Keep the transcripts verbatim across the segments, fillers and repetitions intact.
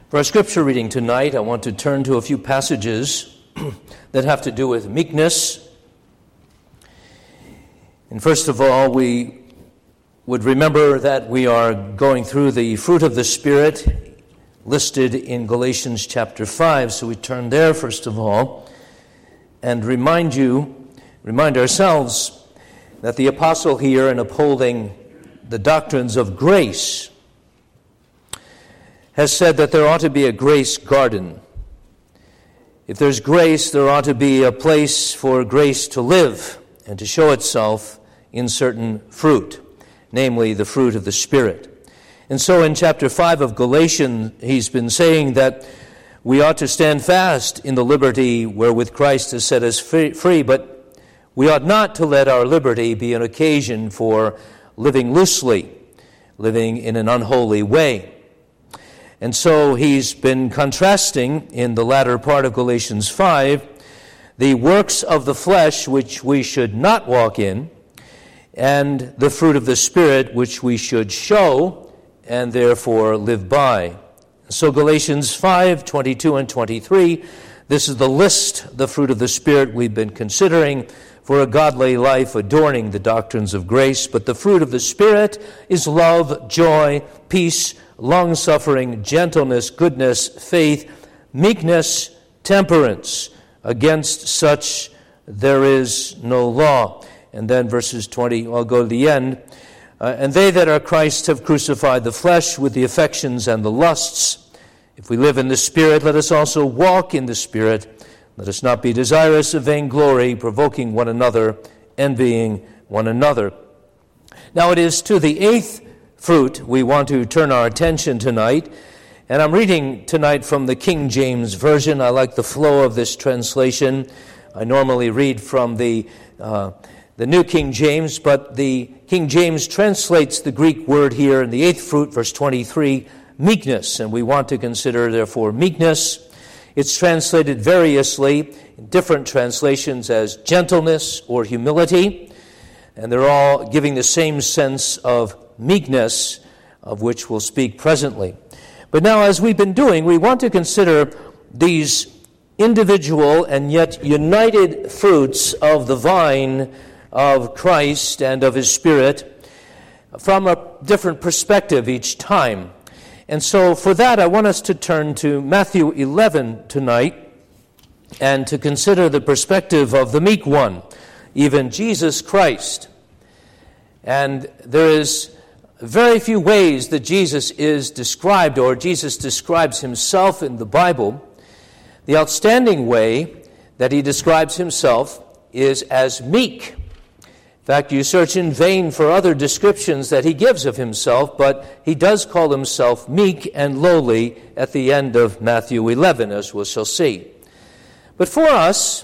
For our scripture reading tonight, I want to turn to a few passages that have to do with meekness. And first of all, we would remember that we are going through the fruit of the Spirit listed in Galatians chapter five. So we turn there first of all and remind you, remind ourselves that the apostle here, in upholding the doctrines of grace, has said that there ought to be a grace garden. If there's grace, there ought to be a place for grace to live and to show itself in certain fruit, namely the fruit of the Spirit. And so in chapter five of Galatians, he's been saying that we ought to stand fast in the liberty wherewith Christ has set us free, but we ought not to let our liberty be an occasion for living loosely, living in an unholy way. And so he's been contrasting in the latter part of Galatians five the works of the flesh which we should not walk in, and the fruit of the Spirit which we should show and therefore live by. So Galatians five, twenty-two and twenty-three, this is the list, the fruit of the Spirit we've been considering for a godly life adorning the doctrines of grace. But the fruit of the Spirit is love, joy, peace, long-suffering, gentleness, goodness, faith, meekness, temperance. Against such there is no law. And then verses twenty, I'll go to the end. Uh, and they that are Christ have crucified the flesh with the affections and the lusts. If we live in the Spirit, let us also walk in the Spirit. Let us not be desirous of vainglory, provoking one another, envying one another. Now it is to the eighth fruit we want to turn our attention tonight. And I'm reading tonight from the King James Version. I like the flow of this translation. I normally read from the uh, the New King James, but the King James translates the Greek word here in the eighth fruit, verse twenty-three, meekness. And we want to consider, therefore, meekness. It's translated variously in different translations as gentleness or humility. And they're all giving the same sense of meekness, of which we'll speak presently. But now, as we've been doing, we want to consider these individual and yet united fruits of the vine of Christ and of His Spirit from a different perspective each time. And so for that, I want us to turn to Matthew eleven tonight and to consider the perspective of the meek one, even Jesus Christ. And there is very few ways that Jesus is described, or Jesus describes himself in the Bible. The outstanding way that he describes himself is as meek. In fact, you search in vain for other descriptions that he gives of himself, but he does call himself meek and lowly at the end of Matthew eleven, as we shall see. But for us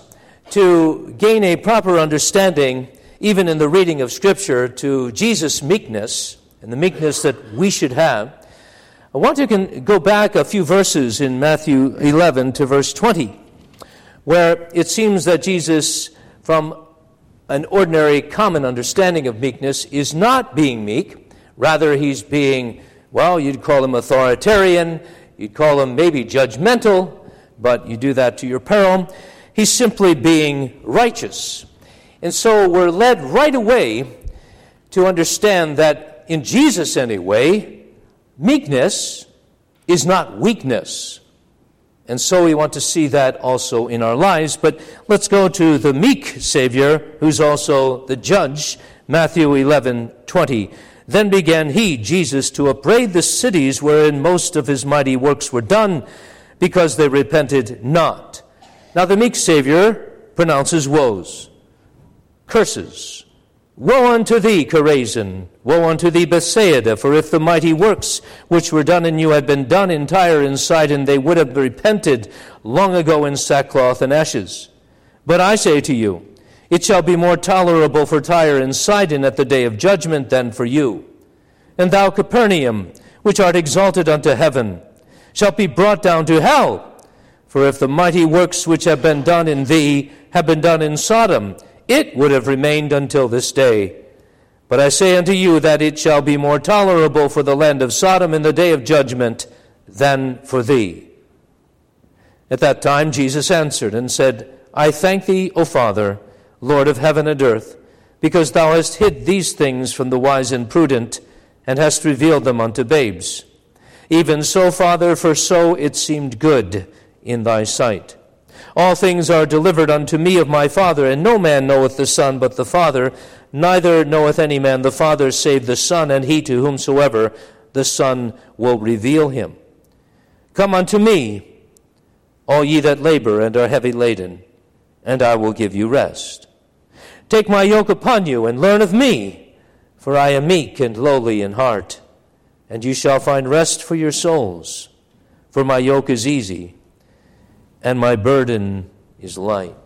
to gain a proper understanding, even in the reading of Scripture, to Jesus' meekness, and the meekness that we should have, I want to go back a few verses in Matthew eleven to verse twenty, where it seems that Jesus, from an ordinary common understanding of meekness, is not being meek. Rather, he's being, well, you'd call him authoritarian, you'd call him maybe judgmental, but you do that to your peril. He's simply being righteous. And so we're led right away to understand that in Jesus, anyway, meekness is not weakness. And so we want to see that also in our lives. But let's go to the meek Savior, who's also the judge, Matthew eleven twenty. Then began he, Jesus, to upbraid the cities wherein most of his mighty works were done, because they repented not. Now the meek Savior pronounces woes, curses. Woe unto thee, Chorazin! Woe unto thee, Bethsaida! For if the mighty works which were done in you had been done in Tyre and Sidon, they would have repented long ago in sackcloth and ashes. But I say to you, it shall be more tolerable for Tyre and Sidon at the day of judgment than for you. And thou, Capernaum, which art exalted unto heaven, shalt be brought down to hell. For if the mighty works which have been done in thee have been done in Sodom, it would have remained until this day. But I say unto you that it shall be more tolerable for the land of Sodom in the day of judgment than for thee. At that time Jesus answered and said, I thank thee, O Father, Lord of heaven and earth, because thou hast hid these things from the wise and prudent, and hast revealed them unto babes. Even so, Father, for so it seemed good in thy sight. All things are delivered unto me of my Father, and no man knoweth the Son but the Father, neither knoweth any man the Father save the Son, and he to whomsoever the Son will reveal him. Come unto me, all ye that labor and are heavy laden, and I will give you rest. Take my yoke upon you, and learn of me, for I am meek and lowly in heart, and you shall find rest for your souls. For my yoke is easy, and my burden is light.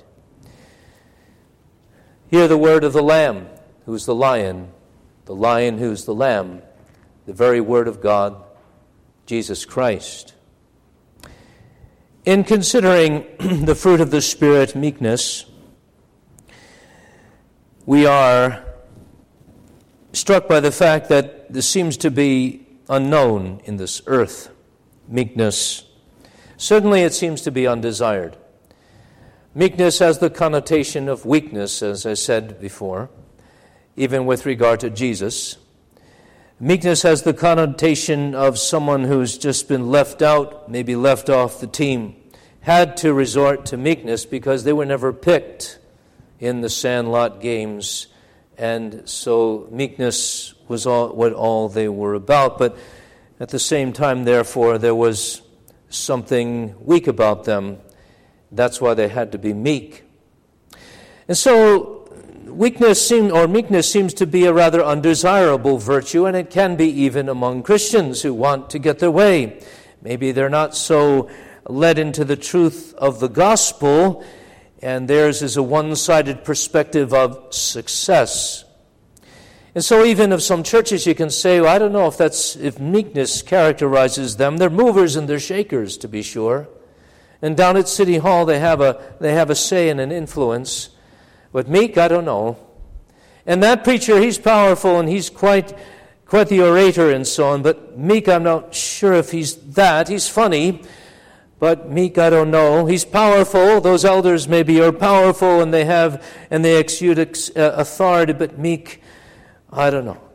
Hear the word of the Lamb, who is the lion, the lion who is the lamb, the very word of God, Jesus Christ. In considering the fruit of the Spirit, meekness, we are struck by the fact that this seems to be unknown in this earth. Meekness, certainly it seems to be undesired. Meekness has the connotation of weakness, as I said before, even with regard to Jesus. Meekness has the connotation of someone who's just been left out, maybe left off the team, had to resort to meekness because they were never picked in the Sandlot games, and so meekness was all what all they were about. But at the same time, therefore, there was something weak about them. That's why they had to be meek. And so weakness seem, or meekness seems to be a rather undesirable virtue, and it can be even among Christians who want to get their way. Maybe they're not so led into the truth of the gospel, and theirs is a one-sided perspective of success. And so even of some churches you can say, well, I don't know if that's if meekness characterizes them. They're movers and they're shakers, to be sure. And down at City Hall they have a they have a say and an influence. But meek, I don't know. And that preacher, he's powerful and he's quite quite the orator and so on, but meek, I'm not sure if he's that. He's funny. But meek, I don't know. He's powerful. Those elders maybe are powerful and they have and they exude authority. But meek, I don't know.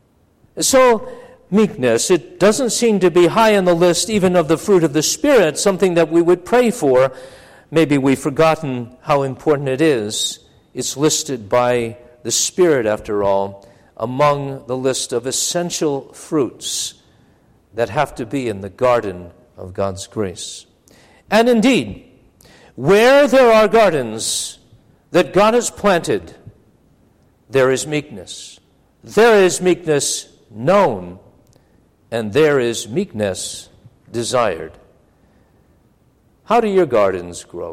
So meekness, it doesn't seem to be high on the list even of the fruit of the Spirit. Something that we would pray for. Maybe we've forgotten how important it is. It's listed by the Spirit, after all, among the list of essential fruits that have to be in the garden of God's grace. And indeed, where there are gardens that God has planted, there is meekness. There is meekness known, and there is meekness desired. How do your gardens grow?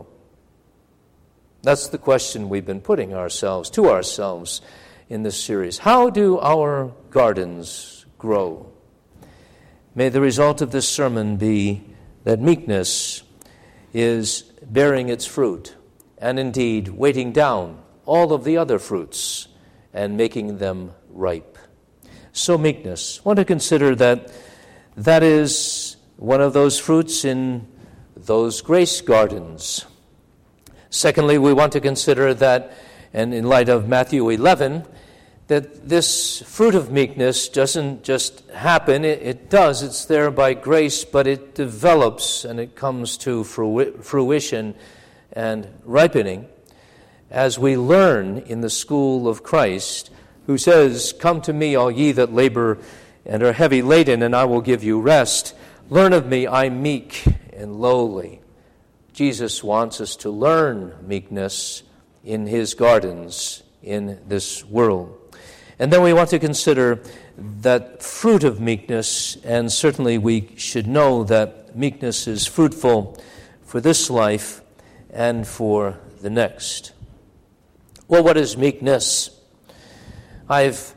That's the question we've been putting ourselves to ourselves in this series. How do our gardens grow? May the result of this sermon be that meekness is bearing its fruit, and indeed weighting down all of the other fruits and making them ripe. So meekness. I want to consider that that is one of those fruits in those grace gardens. Secondly, we want to consider that, and in light of Matthew eleven, that this fruit of meekness doesn't just happen. It, it does. It's there by grace, but it develops and it comes to fruition and ripening as we learn in the school of Christ, who says, "Come to me, all ye that labor and are heavy laden, and I will give you rest. Learn of me, I'm meek and lowly." Jesus wants us to learn meekness in his gardens in this world. And then we want to consider that fruit of meekness, and certainly we should know that meekness is fruitful for this life and for the next. Well, what is meekness? I've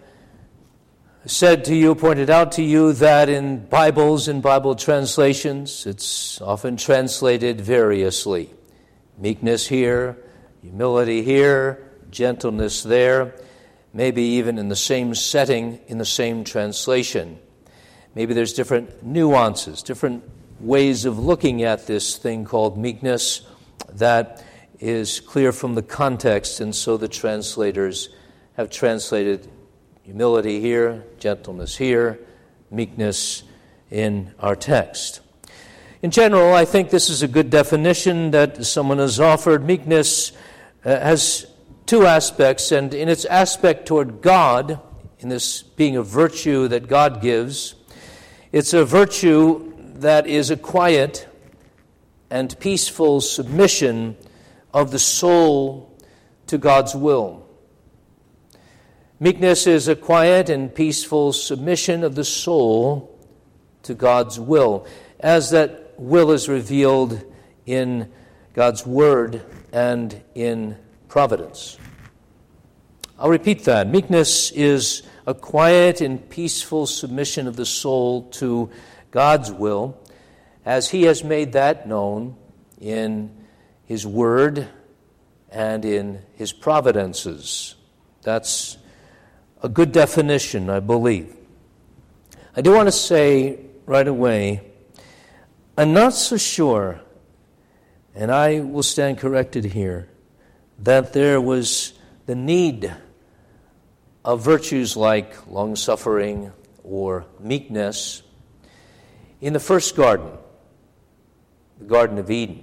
said to you, pointed out to you, that in Bibles and Bible translations, it's often translated variously. Meekness here, humility here, gentleness there, maybe even in the same setting, in the same translation. Maybe there's different nuances, different ways of looking at this thing called meekness that is clear from the context, and so the translators have translated humility here, gentleness here, meekness in our text. In general, I think this is a good definition that someone has offered. Meekness uh, has two aspects, and in its aspect toward God, in this being a virtue that God gives, it's a virtue that is a quiet and peaceful submission of the soul to God's will. Meekness is a quiet and peaceful submission of the soul to God's will, as that will is revealed in God's Word and in providence. I'll repeat that. Meekness is a quiet and peaceful submission of the soul to God's will, as He has made that known in His Word and in His providences. That's a good definition, I believe. I do want to say right away, I'm not so sure, and I will stand corrected here, that there was the need of virtues like long-suffering or meekness in the first garden, the Garden of Eden.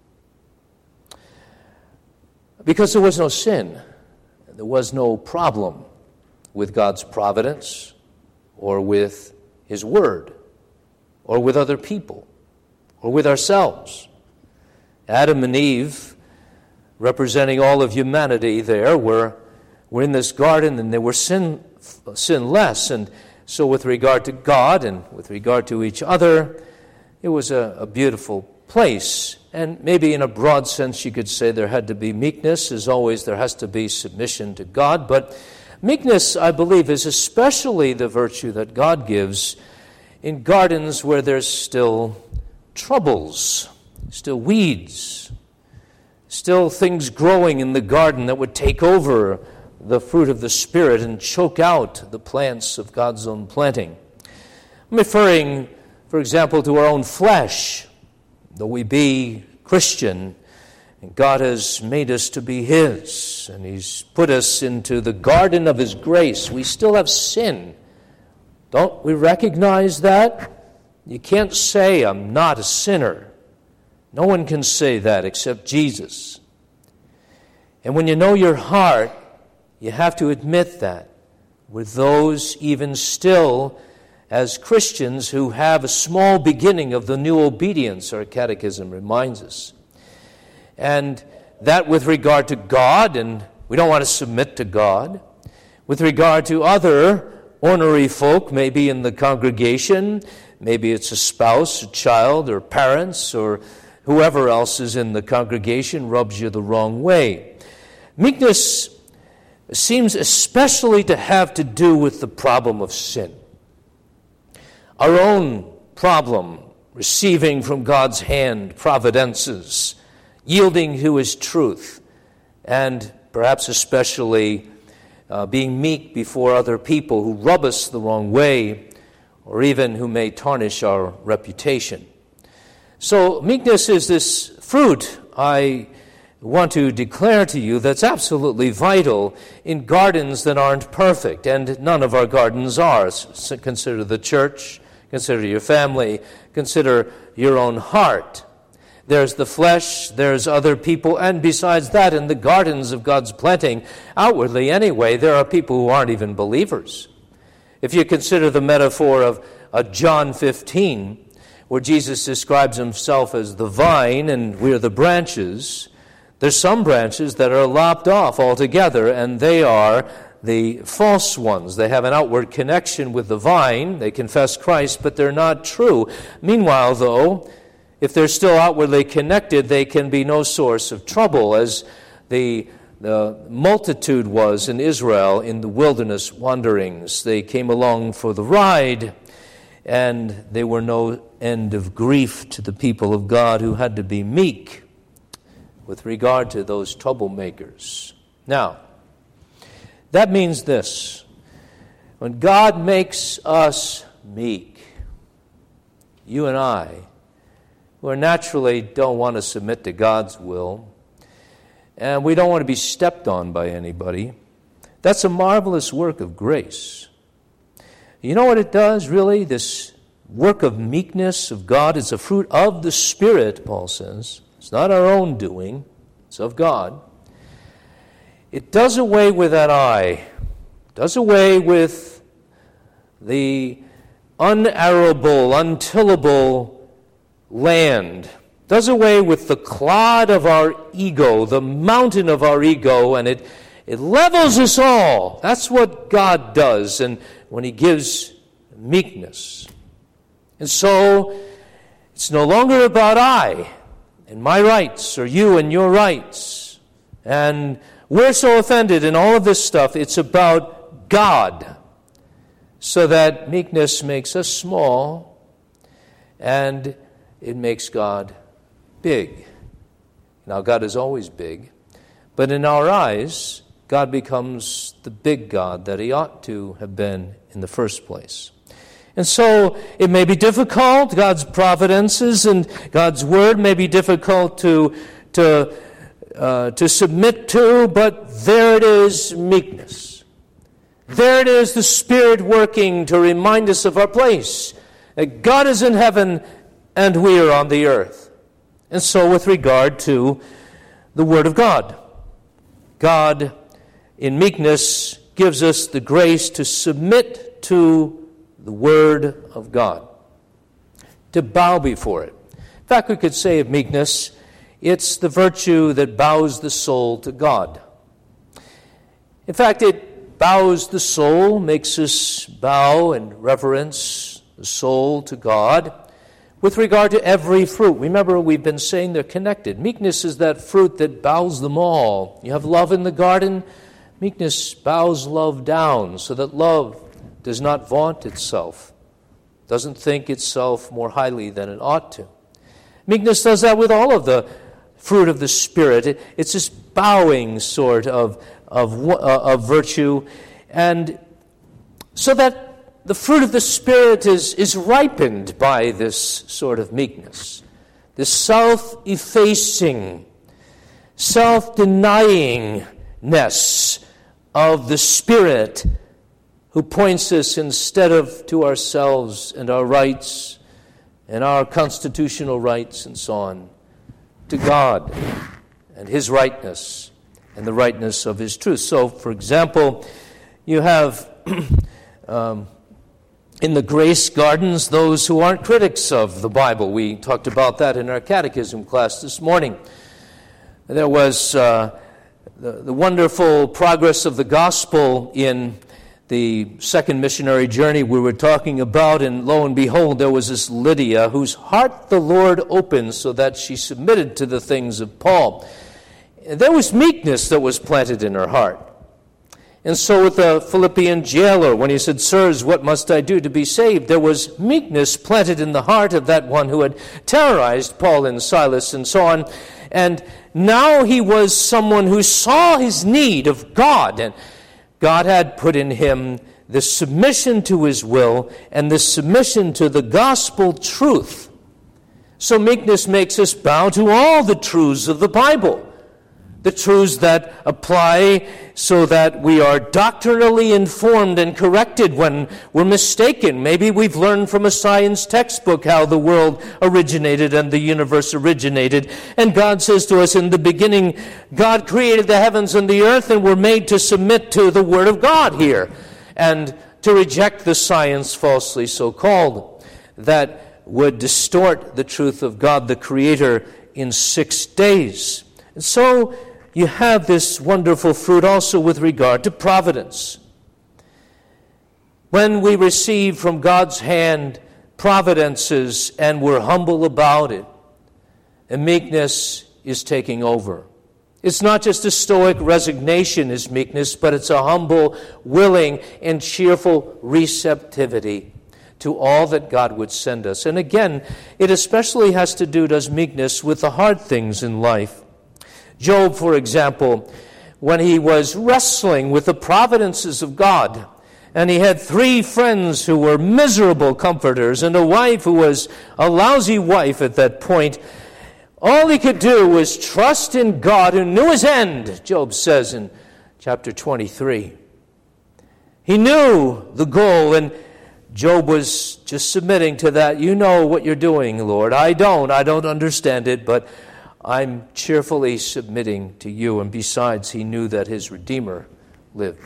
Because there was no sin, there was no problem with God's providence or with His Word or with other people or with ourselves. Adam and Eve, representing all of humanity there, were, were in this garden, and they were sin, sinless. And so with regard to God and with regard to each other, it was a, a beautiful place. And maybe in a broad sense you could say there had to be meekness. As always, there has to be submission to God. But meekness, I believe, is especially the virtue that God gives in gardens where there's still troubles, still weeds, still things growing in the garden that would take over the fruit of the Spirit and choke out the plants of God's own planting. I'm referring, for example, to our own flesh. Though we be Christian, and God has made us to be His, and He's put us into the garden of His grace, we still have sin. Don't we recognize that? You can't say, I'm not a sinner. No one can say that except Jesus. And when you know your heart, you have to admit that with those even still as Christians who have a small beginning of the new obedience, our catechism reminds us. And that with regard to God, and we don't want to submit to God. With regard to other ornery folk, maybe in the congregation, maybe it's a spouse, a child, or parents, or whoever else is in the congregation rubs you the wrong way. Meekness seems especially to have to do with the problem of sin. Our own problem, receiving from God's hand providences, yielding to His truth, and perhaps especially uh, being meek before other people who rub us the wrong way, or even who may tarnish our reputation. So meekness is this fruit I want to declare to you that's absolutely vital in gardens that aren't perfect, and none of our gardens are. So consider the church, consider your family, consider your own heart. There's the flesh, there's other people, and besides that, in the gardens of God's planting, outwardly anyway, there are people who aren't even believers. If you consider the metaphor of uh, John fifteen, where Jesus describes Himself as the vine and we're the branches, there's some branches that are lopped off altogether, and they are the false ones. They have an outward connection with the vine, they confess Christ, but they're not true. Meanwhile, though, if they're still outwardly connected, they can be no source of trouble, as the, the multitude was in Israel in the wilderness wanderings. They came along for the ride, and they were no end of grief to the people of God who had to be meek with regard to those troublemakers. Now, that means this. When God makes us meek, you and I who naturally don't want to submit to God's will, and we don't want to be stepped on by anybody. That's a marvelous work of grace. You know what it does, really? This work of meekness of God is a fruit of the Spirit, Paul says. It's not our own doing. It's of God. It does away with that I. Does away with the unarable, untillable land. Does away with the clod of our ego, the mountain of our ego, and it, it levels us all. That's what God does, and when He gives meekness. And so, it's no longer about I and my rights, or you and your rights. And we're so offended in all of this stuff. It's about God. So that meekness makes us small, and it makes God big. Now, God is always big, but in our eyes, God becomes the big God that He ought to have been in the first place. And so it may be difficult. God's providences and God's word may be difficult to to uh, to submit to, but there it is, meekness. There it is, the Spirit working to remind us of our place. That God is in heaven and we are on the earth. And so with regard to the Word of God, God in meekness gives us the grace to submit to the Word of God, to bow before it. In fact, we could say of meekness, it's the virtue that bows the soul to God. In fact, it bows the soul, makes us bow and reverence the soul to God with regard to every fruit. Remember, we've been saying they're connected. Meekness is that fruit that bows them all. You have love in the garden. Meekness bows love down so that love does not vaunt itself, doesn't think itself more highly than it ought to. Meekness does that with all of the fruit of the Spirit. It, it's this bowing sort of, of, uh, of virtue, and so that the fruit of the Spirit is, is ripened by this sort of meekness, this self-effacing, self-denyingness of the Spirit, who points us instead of to ourselves and our rights and our constitutional rights and so on, to God and His rightness and the rightness of His truth. So, for example, you have um, in the grace gardens those who aren't critics of the Bible. We talked about that in our catechism class this morning. There was uh, the, the wonderful progress of the gospel in the second missionary journey we were talking about, and lo and behold, there was this Lydia whose heart the Lord opened so that she submitted to the things of Paul. There was meekness that was planted in her heart. And so with the Philippian jailer, when he said, "Sirs, what must I do to be saved?" there was meekness planted in the heart of that one who had terrorized Paul and Silas and so on. And now he was someone who saw his need of God, and God had put in him the submission to His will and the submission to the gospel truth. So meekness makes us bow to all the truths of the Bible, the truths that apply so that we are doctrinally informed and corrected when we're mistaken. Maybe we've learned from a science textbook how the world originated and the universe originated. And God says to us, in the beginning, God created the heavens and the earth, and we're made to submit to the Word of God here and to reject the science falsely so-called that would distort the truth of God the Creator in six days. And so you have this wonderful fruit also with regard to providence. When we receive from God's hand providences and we're humble about it, and meekness is taking over. It's not just a stoic resignation is meekness, but it's a humble, willing, and cheerful receptivity to all that God would send us. And again, it especially has to do, does meekness, with the hard things in life. Job, for example, when he was wrestling with the providences of God, And he had three friends who were miserable comforters, and a wife who was a lousy wife at that point. All he could do was trust in God who knew his end, Job says in chapter twenty-three. He knew the goal, and Job was just submitting to that. You know what you're doing, Lord. I don't. I don't understand it, but I'm cheerfully submitting to you. And besides, he knew that his Redeemer lived.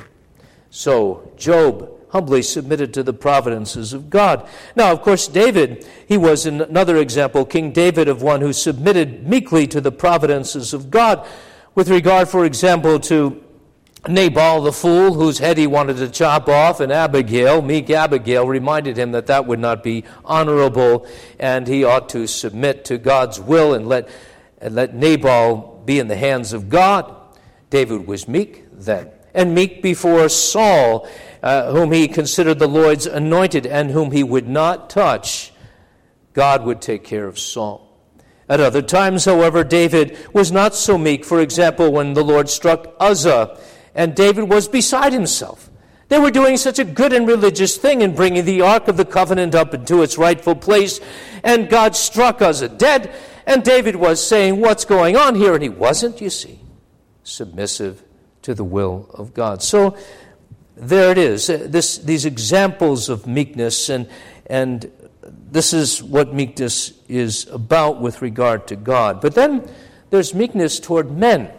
So Job humbly submitted to the providences of God. Now, of course, David, he was another example, King David, of one who submitted meekly to the providences of God with regard, for example, to Nabal the fool, whose head he wanted to chop off, and Abigail, meek Abigail, reminded him that that would not be honorable, and he ought to submit to God's will and let, and let Nabal be in the hands of God. David was meek then, and meek before Saul, uh, whom he considered the Lord's anointed, and whom he would not touch. God would take care of Saul. At other times, however, David was not so meek. For example, when the Lord struck Uzzah, and David was beside himself. They were doing such a good and religious thing in bringing the Ark of the Covenant up into its rightful place, and God struck Uzzah dead, and David was saying, what's going on here? And he wasn't, you see, submissive to the will of God. So there it is, this, these examples of meekness, and, and this is what meekness is about with regard to God. But then there's meekness toward men.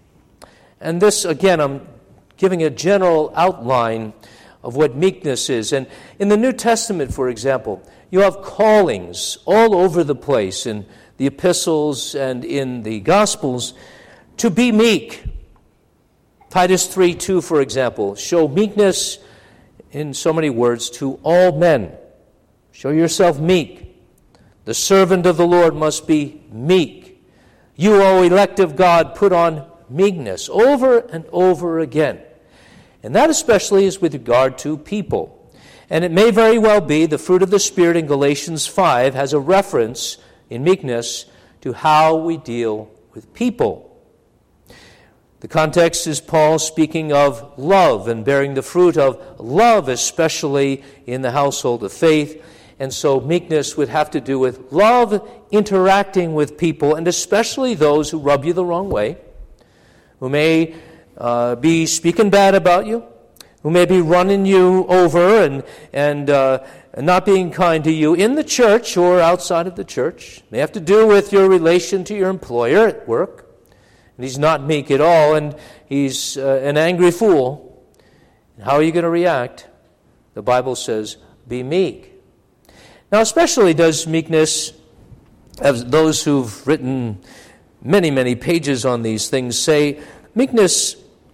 And this, again, I'm giving a general outline of what meekness is. And in the New Testament, for example, you have callings all over the place in the epistles and in the Gospels to be meek. Titus three two, for example, show meekness in so many words to all men. Show yourself meek. The servant of the Lord must be meek. You, O elect of God, put on meekness over and over again. And that especially is with regard to people. And it may very well be the fruit of the Spirit in Galatians five has a reference in meekness to how we deal with people. The context is Paul speaking of love and bearing the fruit of love, especially in the household of faith. And so meekness would have to do with love interacting with people, and especially those who rub you the wrong way, who may uh, be speaking bad about you, who may be running you over and and uh, not being kind to you in the church or outside of the church. It may have to do with your relation to your employer at work. And he's not meek at all, and he's uh, an angry fool. And how are you going to react? The Bible says, be meek. Now, especially does meekness, as those who've written many, many pages on these things say, meekness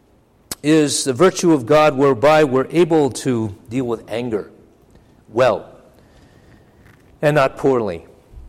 is the virtue of God whereby we're able to deal with anger well and not poorly.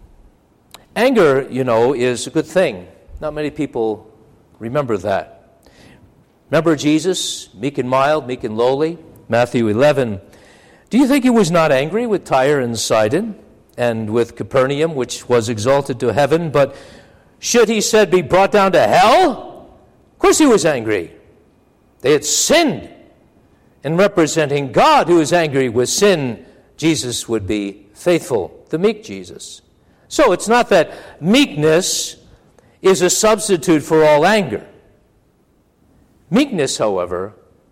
Anger, you know, is a good thing. Not many people remember that. Remember Jesus, meek and mild, meek and lowly, Matthew eleven. Do you think he was not angry with Tyre and Sidon and with Capernaum, which was exalted to heaven, but should, he said, be brought down to hell? Of course he was angry. They had sinned. And representing God, who is angry with sin, Jesus would be faithful, the meek Jesus. So it's not that meekness is a substitute for all anger. Meekness, however,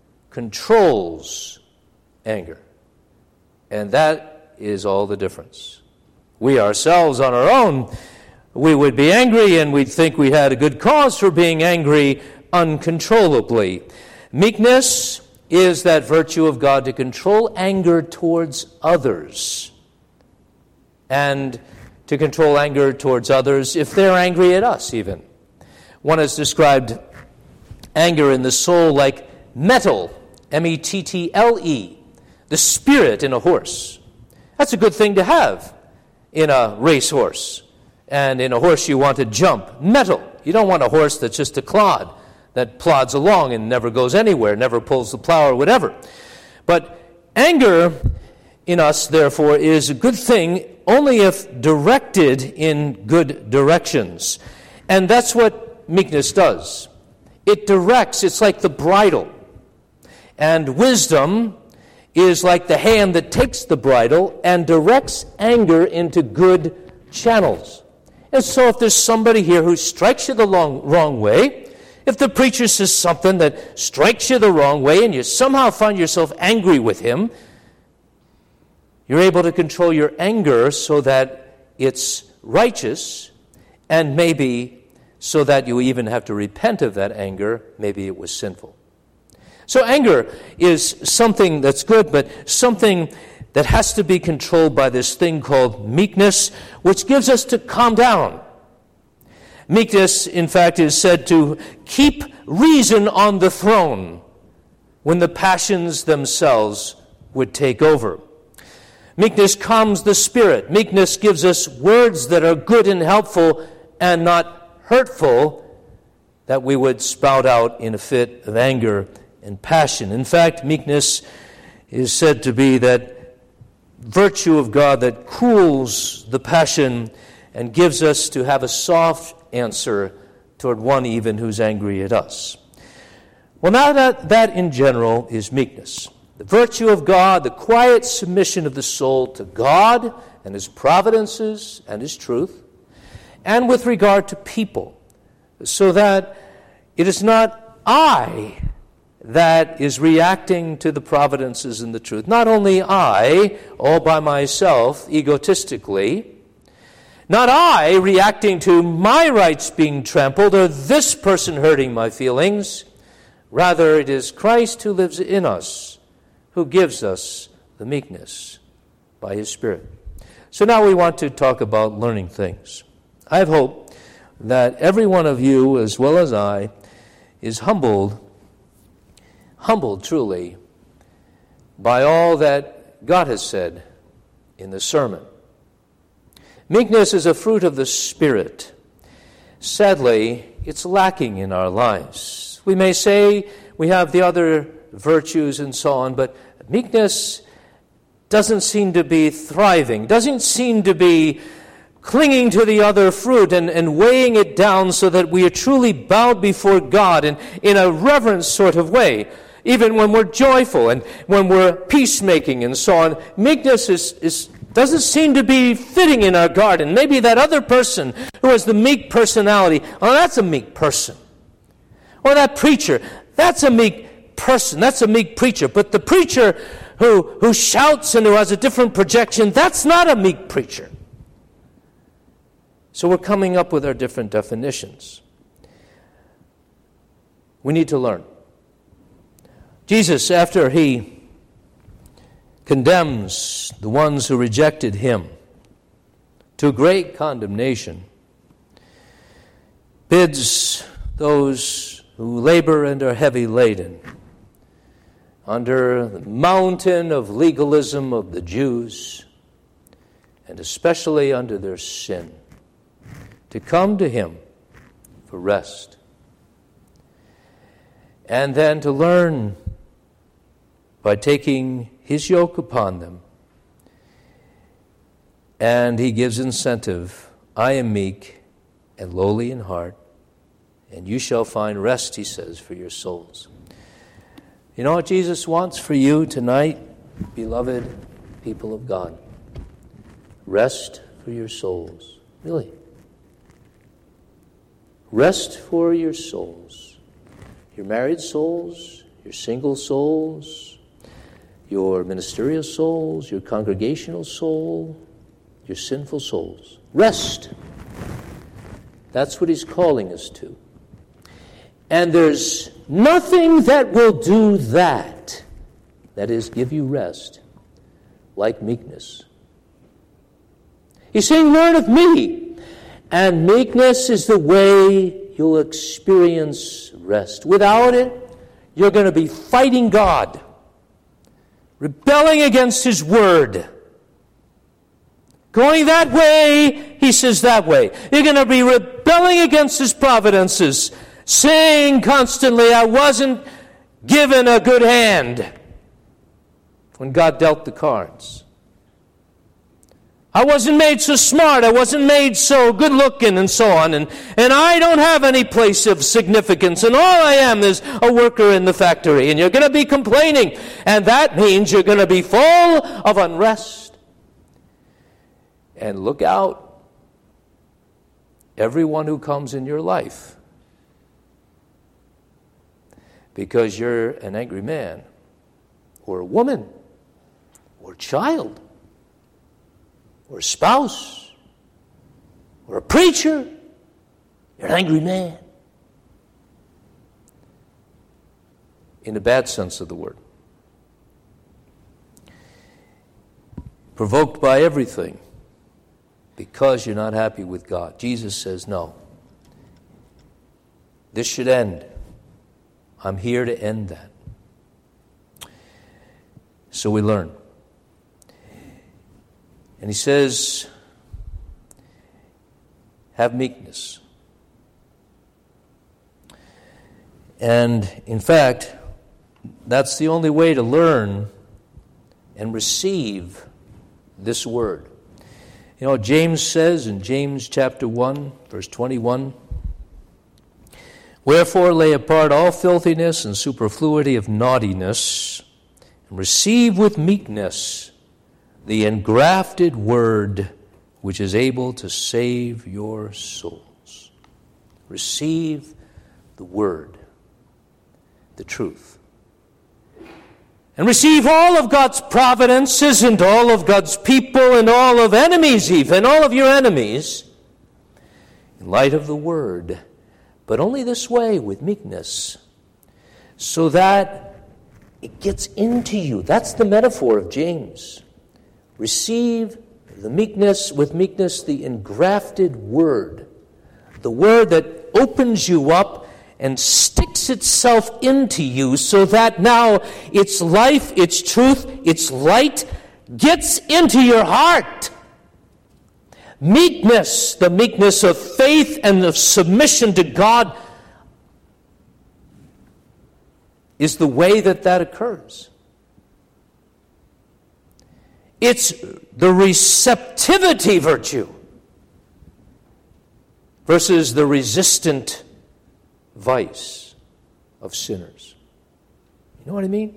controls anger. And that is all the difference. We ourselves on our own, we would be angry and we'd think we had a good cause for being angry uncontrollably. Meekness is that virtue of God to control anger towards others. And to control anger towards others if they're angry at us even. One has described anger in the soul like mettle, M E T T L E, the spirit in a horse. That's a good thing to have in a racehorse. And in a horse you want to jump. Mettle. You don't want a horse that's just a clod that plods along and never goes anywhere, never pulls the plow or whatever. But anger in us, therefore, is a good thing only if directed in good directions. And that's what meekness does. It directs. It's like the bridle. And wisdom is like the hand that takes the bridle and directs anger into good channels. And so if there's somebody here who strikes you the long, wrong way, if the preacher says something that strikes you the wrong way and you somehow find yourself angry with him, you're able to control your anger so that it's righteous, and maybe so that you even have to repent of that anger. Maybe it was sinful. So anger is something that's good, but something that has to be controlled by this thing called meekness, which gives us to calm down. Meekness, in fact, is said to keep reason on the throne when the passions themselves would take over. Meekness calms the spirit. Meekness gives us words that are good and helpful and not hurtful that we would spout out in a fit of anger and passion. In fact, meekness is said to be that virtue of God that cools the passion and gives us to have a soft answer toward one even who's angry at us. Well, now that, that in general is meekness. The virtue of God, the quiet submission of the soul to God and His providences and His truth, and with regard to people, so that it is not I that is reacting to the providences and the truth. Not only I, all by myself, egotistically, not I reacting to my rights being trampled or this person hurting my feelings. Rather, it is Christ who lives in us, who gives us the meekness by His Spirit. So now we want to talk about learning things. I have hope that every one of you, as well as I, is humbled, humbled truly, by all that God has said in the sermon. Meekness is a fruit of the Spirit. Sadly, it's lacking in our lives. We may say we have the other virtues and so on, but meekness doesn't seem to be thriving, doesn't seem to be clinging to the other fruit and, and weighing it down so that we are truly bowed before God in, in a reverent sort of way, even when we're joyful and when we're peacemaking and so on. Meekness is, is doesn't seem to be fitting in our garden. Maybe that other person who has the meek personality, oh, that's a meek person. Or that preacher, that's a meek person, that's a meek preacher. But the preacher who, who shouts and who has a different projection, that's not a meek preacher. So we're coming up with our different definitions. We need to learn. Jesus, after He condemns the ones who rejected Him to great condemnation, bids those who labor and are heavy laden under the mountain of legalism of the Jews, and especially under their sin, to come to Him for rest. And then to learn by taking His yoke upon them. And He gives incentive. I am meek and lowly in heart, and you shall find rest, He says, for your souls. You know what Jesus wants for you tonight, beloved people of God? Rest for your souls. Really. Rest for your souls. Your married souls, your single souls, your ministerial souls, your congregational soul, your sinful souls. Rest. That's what He's calling us to. And there's nothing that will do that, that is, give you rest, like meekness. He's saying, learn of me. And meekness is the way you'll experience rest. Without it, you're going to be fighting God, rebelling against His word. Going that way, He says that way. You're going to be rebelling against His providences, saying constantly, I wasn't given a good hand when God dealt the cards. I wasn't made so smart. I wasn't made so good looking and so on. And, and I don't have any place of significance. And all I am is a worker in the factory. And you're going to be complaining. And that means you're going to be full of unrest. And look out. Everyone who comes in your life, because you're an angry man, or a woman, or a child, or a spouse, or a preacher, you're an angry man. In the bad sense of the word. Provoked by everything, because you're not happy with God. Jesus says, no. This should end. I'm here to end that. So we learn. And he says, have meekness. And in fact, that's the only way to learn and receive this word. You know, James says in James chapter one, verse twenty-one, wherefore lay apart all filthiness and superfluity of naughtiness, and receive with meekness the engrafted word which is able to save your souls. Receive the word, the truth. And receive all of God's providences and all of God's people and all of enemies even, all of your enemies, in light of the word. But only this way, with meekness, so that it gets into you. That's the metaphor of James. Receive the meekness, with meekness, the engrafted word. The word that opens you up and sticks itself into you so that now its life, its truth, its light gets into your heart. Meekness, the meekness of faith and of submission to God, is the way that that occurs. It's the receptivity virtue versus the resistant vice of sinners. You know what I mean?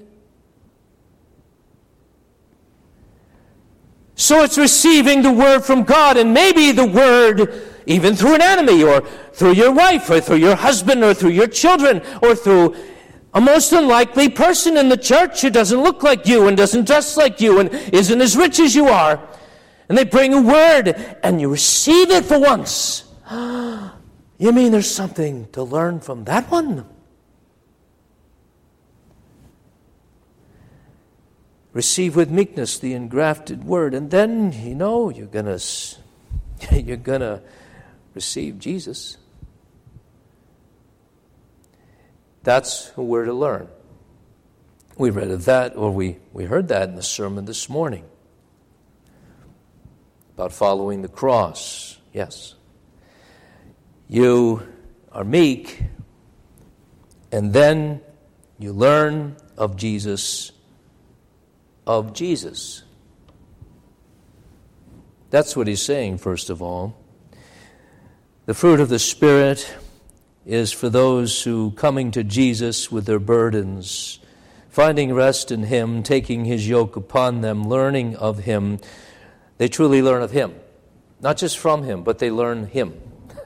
So it's receiving the word from God, and maybe the word even through an enemy, or through your wife, or through your husband, or through your children, or through a most unlikely person in the church who doesn't look like you and doesn't dress like you and isn't as rich as you are. And they bring a word, and you receive it for once. You mean there's something to learn from that one? Receive with meekness the engrafted word, and then you know you're gonna you're gonna receive Jesus. That's who we're to learn. We read of that, or we, we heard that in the sermon this morning about following the cross. Yes. You are meek, and then you learn of Jesus, of Jesus. That's what he's saying, first of all. The fruit of the Spirit is for those who, coming to Jesus with their burdens, finding rest in him, taking his yoke upon them, learning of him, they truly learn of him. Not just from him, but they learn him.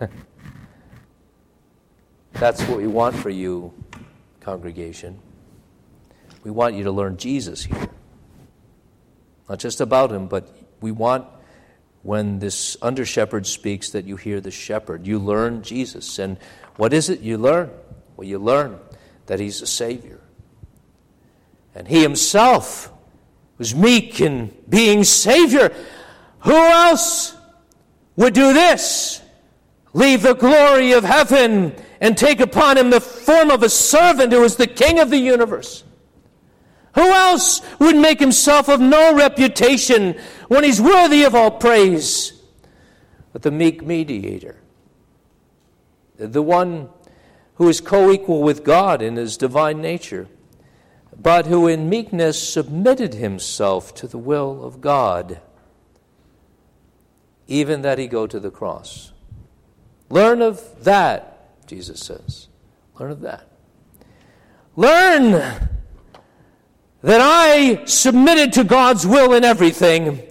That's what we want for you, congregation. We want you to learn Jesus here. Not just about him, but we want, when this under-shepherd speaks, that you hear the shepherd. You learn Jesus. And what is it you learn? Well, you learn that he's a Savior. And he himself was meek in being Savior. Who else would do this? Leave the glory of heaven and take upon him the form of a servant who is the King of the universe. Who else would make himself of no reputation when he's worthy of all praise but the meek mediator? The one who is co-equal with God in his divine nature, but who in meekness submitted himself to the will of God. even that he go to the cross. Learn of that, Jesus says. Learn of that. Learn that I submitted to God's will in everything.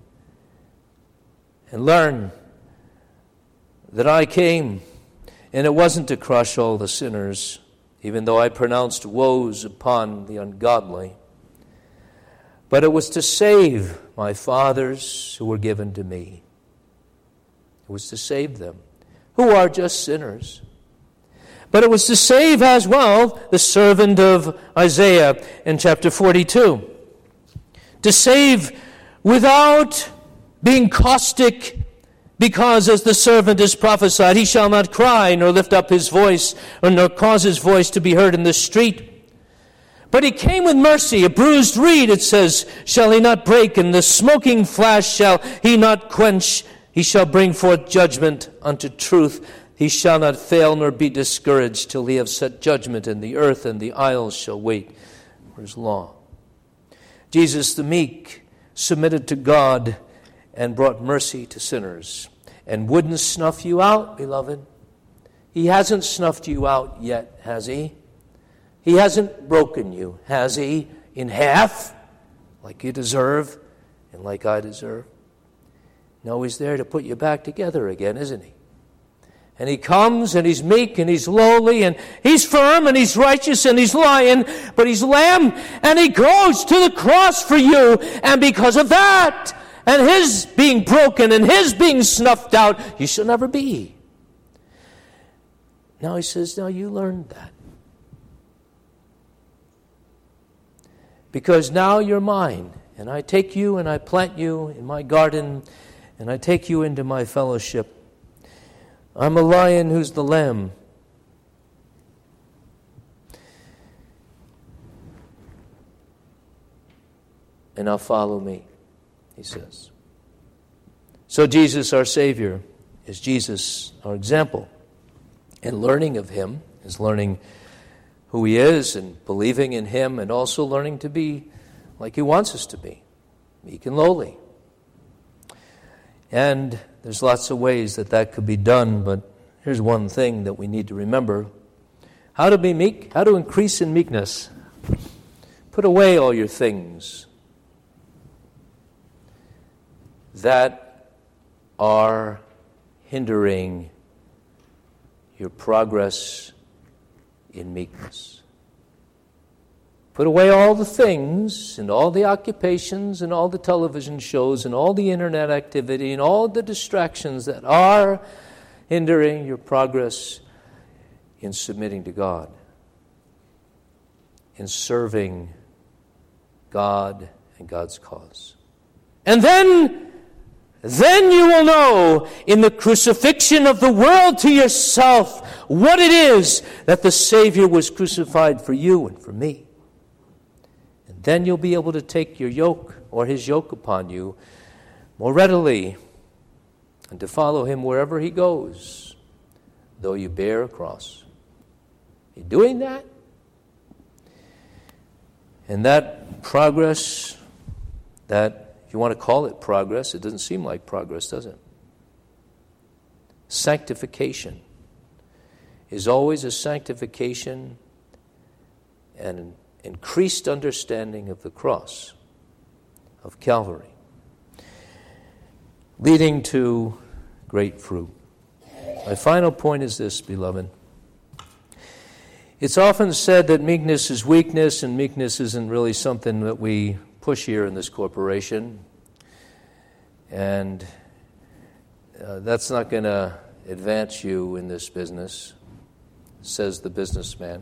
And learn that I came, and it wasn't to crush all the sinners, even though I pronounced woes upon the ungodly, but it was to save my fathers who were given to me. It was to save them, who are just sinners. But it was to save as well the servant of Isaiah in chapter forty-two. To save without being caustic, because as the servant is prophesied, he shall not cry, nor lift up his voice, or nor cause his voice to be heard in the street. But he came with mercy, a bruised reed, it says, shall he not break, and the smoking flash shall he not quench. He shall bring forth judgment unto truth. He shall not fail nor be discouraged till he have set judgment in the earth, and the isles shall wait for his law. Jesus the meek submitted to God and brought mercy to sinners, and wouldn't snuff you out, beloved. He hasn't snuffed you out yet, has he? He hasn't broken you, has he, in half, like you deserve and like I deserve? No, he's there to put you back together again, isn't he? And he comes, and he's meek, and he's lowly, and he's firm, and he's righteous, and he's lion, but he's lamb, and he goes to the cross for you, and because of that, and his being broken, and his being snuffed out, you shall never be. Now he says, now you learned that. Because now you're mine, and I take you and I plant you in my garden, and I take you into my fellowship. I'm a lion who's the lamb. And now follow me, he says. So Jesus, our Savior, is Jesus, our example. And learning of him is learning who he is and believing in him, and also learning to be like he wants us to be, meek and lowly. And there's lots of ways that that could be done, but here's one thing that we need to remember. How to be meek, how to increase in meekness. Put away all your things that are hindering your progress in meekness. Put away all the things and all the occupations and all the television shows and all the internet activity and all the distractions that are hindering your progress in submitting to God, in serving God and God's cause. And then Then you will know in the crucifixion of the world to yourself what it is that the Savior was crucified for you and for me. And then you'll be able to take your yoke or his yoke upon you more readily and to follow him wherever he goes, though you bear a cross. Are you doing that? And that progress, that if you want to call it progress, it doesn't seem like progress, does it? Sanctification is always a sanctification and an increased understanding of the cross of Calvary, leading to great fruit. My final point is this, beloved. It's often said that meekness is weakness, and meekness isn't really something that we push here in this corporation, and uh, that's not going to advance you in this business, says the businessman.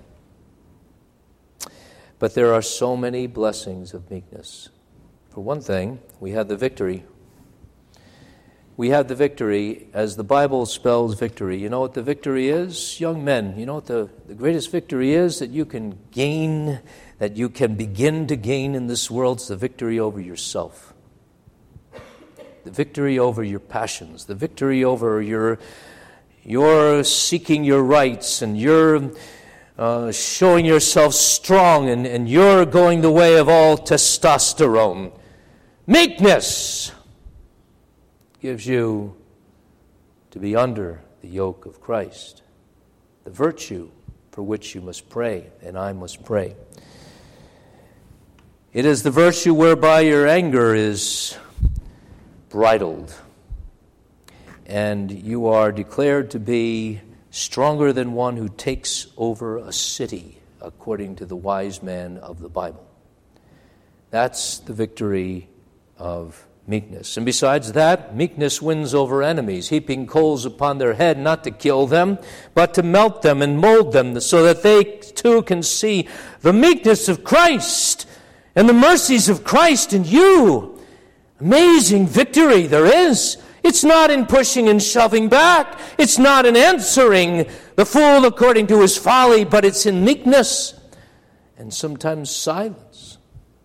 But there are so many blessings of meekness. For one thing, we have the victory. We have the victory as the Bible spells victory. You know what the victory is, young men? You know what the, the greatest victory is that you can gain, that you can begin to gain in this world? It's the victory over yourself. The victory over your passions. The victory over your, your seeking your rights, and your uh, showing yourself strong, and, and you're going the way of all testosterone. Meekness gives you to be under the yoke of Christ, the virtue for which you must pray, and I must pray. It is the virtue whereby your anger is bridled, and you are declared to be stronger than one who takes over a city, according to the wise man of the Bible. That's the victory of meekness. And besides that, meekness wins over enemies, heaping coals upon their head, not to kill them, but to melt them and mold them, so that they too can see the meekness of Christ and the mercies of Christ in you. Amazing victory there is. It's not in pushing and shoving back. It's not in answering the fool according to his folly, but it's in meekness and sometimes silence,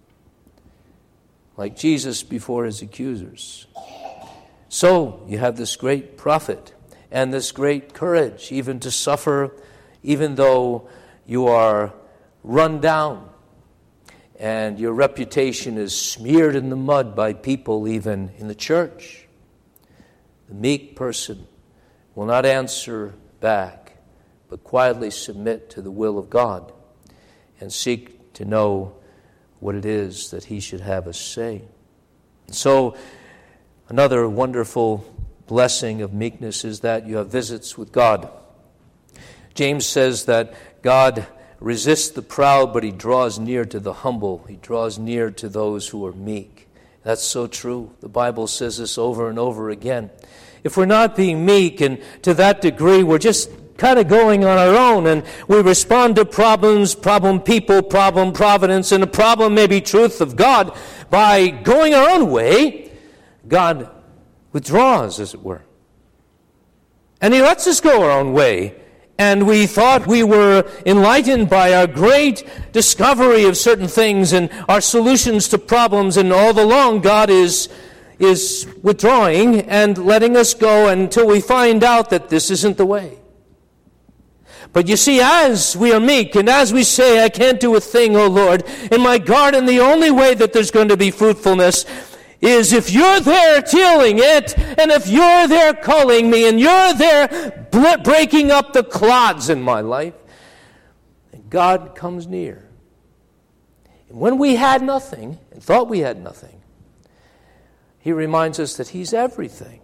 like Jesus before his accusers. So you have this great prophet and this great courage, even to suffer, even though you are run down and your reputation is smeared in the mud by people, even in the church. The meek person will not answer back, but quietly submit to the will of God and seek to know what it is that he should have us say. So, another wonderful blessing of meekness is that you have visits with God. James says that God resists the proud, but he draws near to the humble. He draws near to those who are meek. That's so true. The Bible says this over and over again. If we're not being meek, and to that degree we're just kind of going on our own, and we respond to problems, problem people, problem providence, and a problem maybe truth of God by going our own way, God withdraws, as it were. And he lets us go our own way. And we thought we were enlightened by our great discovery of certain things and our solutions to problems, and all along God is is withdrawing and letting us go until we find out that this isn't the way. But you see, as we are meek, and as we say, I can't do a thing, O Lord, in my garden, the only way that there's going to be fruitfulness is if you're there tilling it, and if you're there culling me, and you're there breaking up the clods in my life, and God comes near. And when we had nothing, and thought we had nothing, he reminds us that he's everything.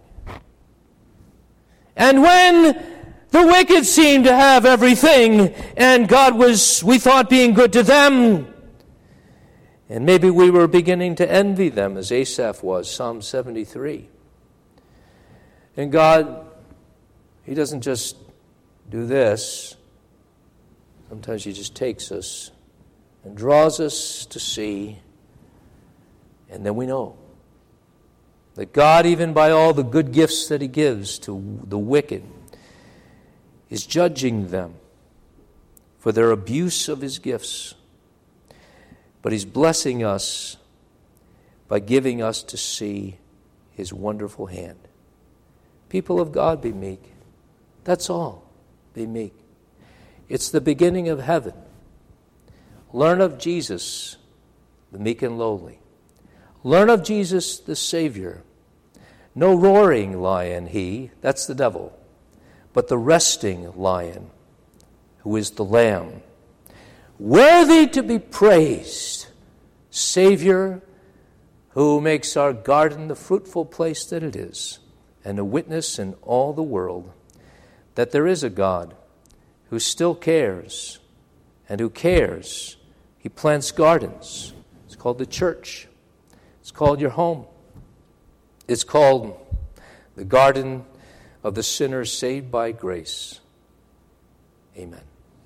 And when the wicked seemed to have everything, and God was, we thought, being good to them, and maybe we were beginning to envy them, as Asaph was, Psalm seventy-three. And God, he doesn't just do this. Sometimes he just takes us and draws us to see, and then we know that God, even by all the good gifts that he gives to the wicked, is judging them for their abuse of his gifts. But he's blessing us by giving us to see his wonderful hand. People of God, be meek. That's all. Be meek. It's the beginning of heaven. Learn of Jesus, the meek and lowly. Learn of Jesus, the Savior. No roaring lion he, that's the devil, but the resting lion, who is the Lamb. Worthy to be praised, Savior, who makes our garden the fruitful place that it is, and a witness in all the world that there is a God who still cares, and who cares. He plants gardens. It's called the church. It's called your home. It's called the garden of the sinner saved by grace. Amen.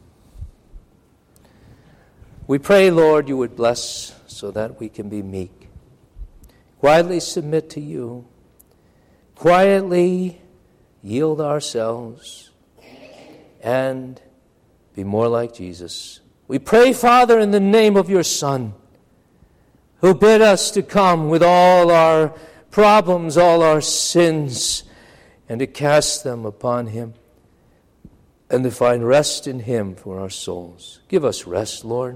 We pray, Lord, you would bless so that we can be meek. Quietly submit to you. Quietly yield ourselves and be more like Jesus. We pray, Father, in the name of your Son, who bid us to come with all our problems, all our sins, and to cast them upon him, and to find rest in him for our souls. Give us rest, Lord,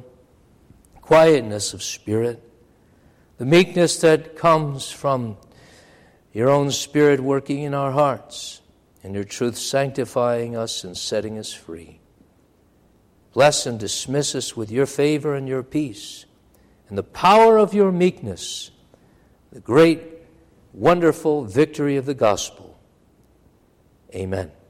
quietness of spirit, the meekness that comes from your own Spirit working in our hearts, and your truth sanctifying us and setting us free. Bless and dismiss us with your favor and your peace, and the power of your meekness, the great, wonderful victory of the gospel. Amen.